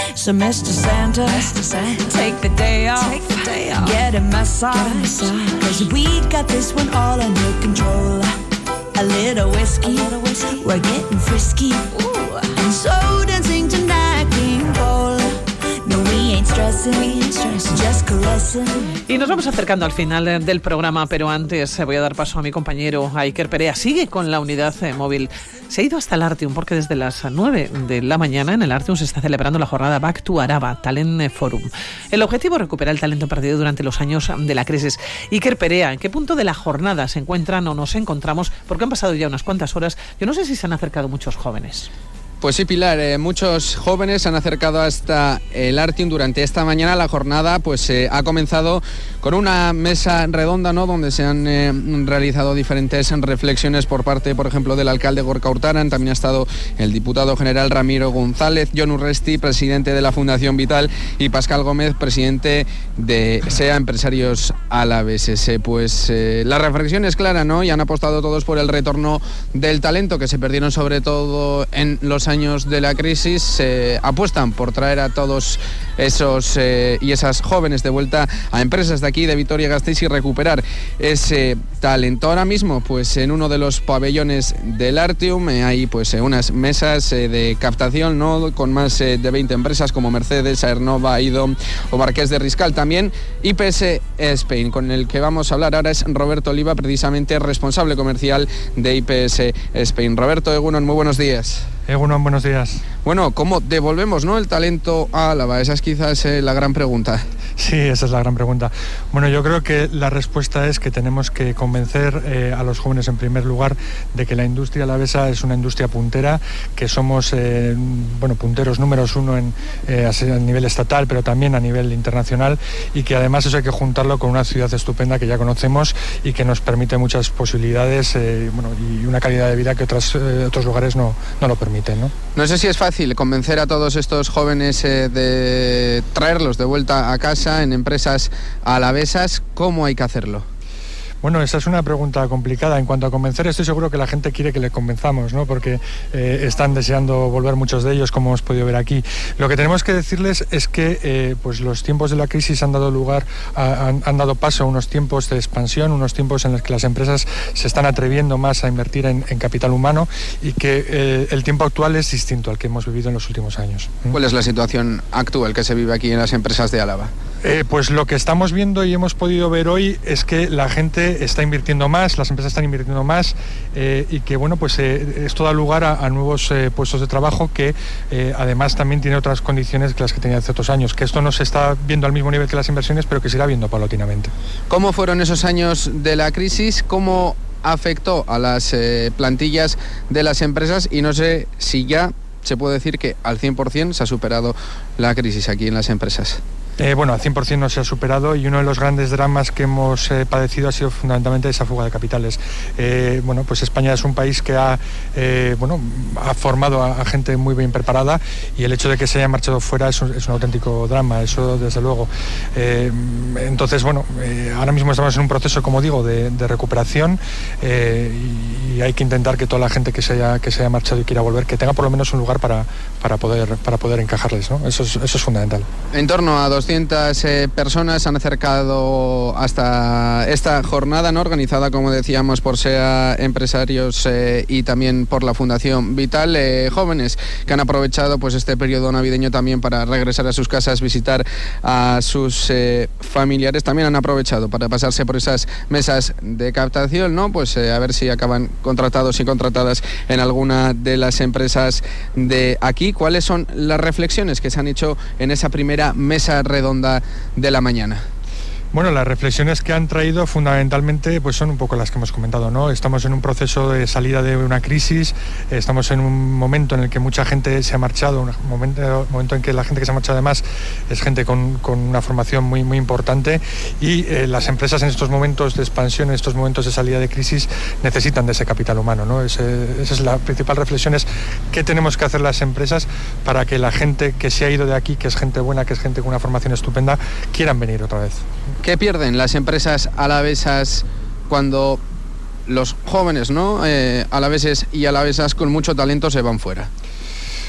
So Mr. Santa, take the day off, get a massage, 'cause we got this one all under control. A little whiskey, we're getting frisky, and so dancing tonight, King Cole. No, we ain't stressing, just caressing. Y nos vamos acercando al final del programa, pero antes voy a dar paso a mi compañero Iker Perea. Sigue con la unidad móvil. Se ha ido hasta el Artium porque desde las 9 de la mañana en el Artium se está celebrando la jornada Back to Araba, Talent Forum. El objetivo es recuperar el talento perdido durante los años de la crisis. Iker Perea, ¿en qué punto de la jornada se encuentran o nos encontramos? Porque han pasado ya unas cuantas horas. Yo no sé si se han acercado muchos jóvenes. Pues sí, Pilar, muchos jóvenes se han acercado hasta el Artium durante esta mañana. La jornada pues ha comenzado con una mesa redonda, ¿no?, donde se han realizado diferentes reflexiones por parte, por ejemplo, del alcalde Gorka Urtaran. También ha estado el diputado general Ramiro González, Jon Urresti, presidente de la Fundación Vital, y Pascal Gómez, presidente de SEA Empresarios Alaveses. La reflexión es clara, ¿no?, y han apostado todos por el retorno del talento que se perdieron sobre todo en los años de la crisis. Apuestan por traer a todos esos y esas jóvenes de vuelta a empresas de aquí, de Vitoria-Gasteiz, y recuperar ese talento. Ahora mismo, pues en uno de los pabellones del Artium hay pues unas mesas de captación, ¿no?, con más de 20 empresas como Mercedes, Aernova, Idom o Marqués de Riscal. También IPS Spain, con el que vamos a hablar ahora es Roberto Oliva, precisamente responsable comercial de IPS Spain. Roberto, Egunon, muy buenos días. Egunon, buenos días. Bueno, ¿cómo devolvemos, ¿no?, el talento a Álava? Esa es quizás la gran pregunta. Sí, esa es la gran pregunta. Bueno, yo creo que la respuesta es que tenemos que convencer a los jóvenes, en primer lugar, de que la industria alavesa es una industria puntera, que somos punteros números uno a nivel estatal, pero también a nivel internacional, y que además eso hay que juntarlo con una ciudad estupenda que ya conocemos y que nos permite muchas posibilidades y una calidad de vida que otros lugares no lo permiten, ¿no? No sé si es fácil convencer a todos estos jóvenes de traerlos de vuelta a casa en empresas alavesas. ¿Cómo hay que hacerlo? Bueno, esa es una pregunta complicada. En cuanto a convencer, estoy seguro que la gente quiere que le convenzamos, ¿no?, porque están deseando volver muchos de ellos, como hemos podido ver aquí. Lo que tenemos que decirles es que pues los tiempos de la crisis han dado paso a unos tiempos de expansión, unos tiempos en los que las empresas se están atreviendo más a invertir en capital humano, y que el tiempo actual es distinto al que hemos vivido en los últimos años. ¿Cuál es la situación actual que se vive aquí en las empresas de Álava? Pues lo que estamos viendo y hemos podido ver hoy es que la gente está invirtiendo más, las empresas están invirtiendo más, y que esto da lugar a nuevos puestos de trabajo que además también tiene otras condiciones que las que tenía hace otros años, que esto no se está viendo al mismo nivel que las inversiones, pero que se irá viendo paulatinamente. ¿Cómo fueron esos años de la crisis? ¿Cómo afectó a las plantillas de las empresas? Y no sé si ya se puede decir que al 100% se ha superado la crisis aquí en las empresas. Al 100% no se ha superado, y uno de los grandes dramas que hemos padecido ha sido fundamentalmente esa fuga de capitales. España es un país que ha formado a gente muy bien preparada, y el hecho de que se haya marchado fuera es un auténtico drama, eso desde luego. Ahora mismo estamos en un proceso, como digo, de recuperación, y hay que intentar que toda la gente que se haya marchado y quiera volver, que tenga por lo menos un lugar para poder encajarles, ¿no? Eso es fundamental. En torno a 200 personas se han acercado hasta esta jornada, ¿no?, organizada, como decíamos, por SEA Empresarios y también por la Fundación Vital. Jóvenes que han aprovechado pues este periodo navideño también para regresar a sus casas, visitar a sus familiares. También han aprovechado para pasarse por esas mesas de captación, ¿no?, pues a ver si acaban contratados y contratadas en alguna de las empresas de aquí. ¿Cuáles son las reflexiones que se han hecho en esa primera mesa redonda de la mañana? Bueno, las reflexiones que han traído fundamentalmente pues son un poco las que hemos comentado, ¿no? Estamos en un proceso de salida de una crisis, estamos en un momento en el que mucha gente se ha marchado, un momento en que la gente que se ha marchado además es gente con una formación muy, muy importante, y las empresas en estos momentos de expansión, en estos momentos de salida de crisis, necesitan de ese capital humano, ¿no? Esa es la principal reflexión, es qué tenemos que hacer las empresas para que la gente que se ha ido de aquí, que es gente buena, que es gente con una formación estupenda, quieran venir otra vez. ¿Qué pierden las empresas alavesas cuando los jóvenes, ¿no?, alaveses y alavesas con mucho talento se van fuera?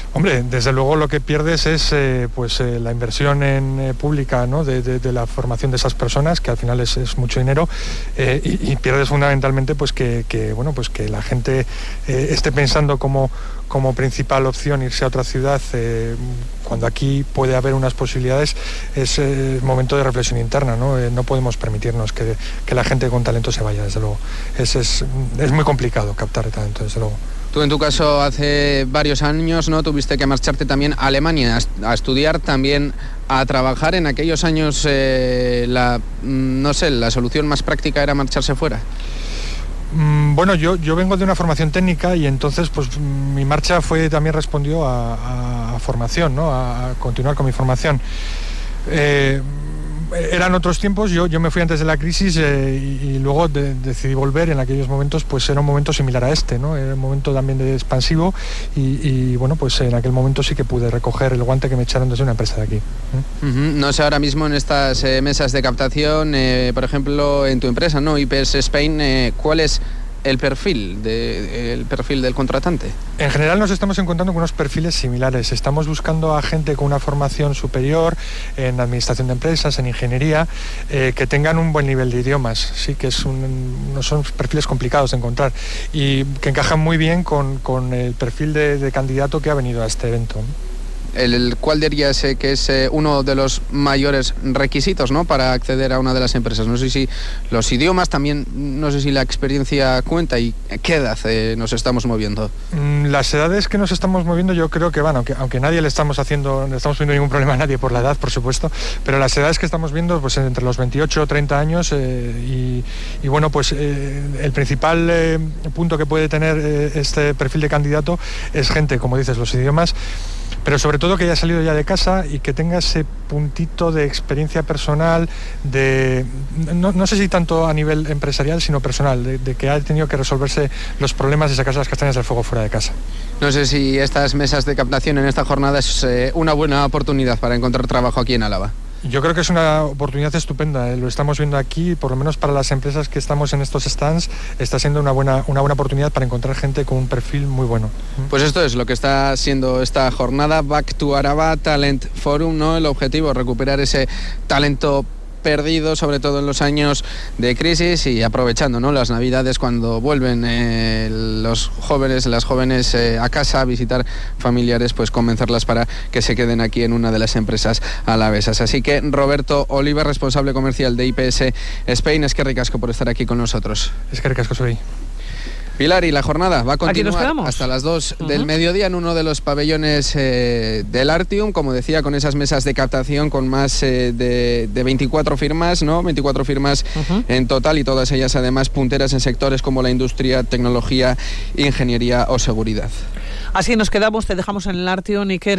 Hombre, desde luego lo que pierdes es la inversión en pública, ¿no? de la formación de esas personas, que al final es mucho dinero, y pierdes fundamentalmente pues que la gente esté pensando como principal opción irse a otra ciudad cuando aquí puede haber unas posibilidades. Es momento de reflexión interna, ¿no? No podemos permitirnos que la gente con talento se vaya, desde luego. Es muy complicado captar talento, desde luego. Tú en tu caso hace varios años, ¿no? Tuviste que marcharte también a Alemania a estudiar, también a trabajar. En aquellos años la solución más práctica era marcharse fuera. Bueno, yo vengo de una formación técnica y entonces pues mi marcha también respondió a formación, ¿no? A continuar con mi formación. Eran otros tiempos, yo me fui antes de la crisis y luego decidí volver. En aquellos momentos pues era un momento similar a este, ¿no? Era un momento también de expansivo y bueno, pues en aquel momento sí que pude recoger el guante que me echaron desde una empresa de aquí. No sé, ahora mismo en estas mesas de captación, por ejemplo, en tu empresa, ¿no? IPS Spain, ¿cuál es el perfil del contratante? En general nos estamos encontrando con unos perfiles similares. Estamos buscando a gente con una formación superior en administración de empresas, en ingeniería, que tengan un buen nivel de idiomas. Sí que no son perfiles complicados de encontrar y que encajan muy bien con el perfil de candidato que ha venido a este evento. ¿Cuál dirías que es uno de los mayores requisitos, ¿no? para acceder a una de las empresas? No sé si los idiomas, también no sé si la experiencia cuenta, y ¿qué edad nos estamos moviendo? Las edades que nos estamos moviendo, yo creo que aunque nadie no estamos poniendo ningún problema a nadie por la edad, por supuesto, pero las edades que estamos viendo pues entre los 28 o 30 años y bueno, pues el principal punto que puede tener este perfil de candidato es gente, como dices, los idiomas, pero sobre todo que haya salido ya de casa y que tenga ese puntito de experiencia personal, no sé si tanto a nivel empresarial, sino personal, de que ha tenido que resolverse los problemas de sacarse las castañas del fuego fuera de casa. No sé si estas mesas de captación en esta jornada es una buena oportunidad para encontrar trabajo aquí en Álava. Yo creo que es una oportunidad estupenda, lo estamos viendo aquí, por lo menos para las empresas que estamos en estos stands, está siendo una buena oportunidad para encontrar gente con un perfil muy bueno. Pues esto es lo que está siendo esta jornada, Back to Araba Talent Forum, ¿no? El objetivo, recuperar ese talento perdido, sobre todo en los años de crisis, y aprovechando, ¿no? las navidades, cuando vuelven los jóvenes, las jóvenes a casa a visitar familiares, pues convencerlas para que se queden aquí en una de las empresas alavesas. Así que Roberto Oliva, responsable comercial de IPS Spain, es que ricasco por estar aquí con nosotros. Es que ricasco soy. Pilar, y la jornada va a continuar hasta las 2 del mediodía en uno de los pabellones del Artium, como decía, con esas mesas de captación con más de 24 firmas, ¿no? 24 firmas en total, y todas ellas además punteras en sectores como la industria, tecnología, ingeniería o seguridad. Así nos quedamos, te dejamos en el Artium, Iker.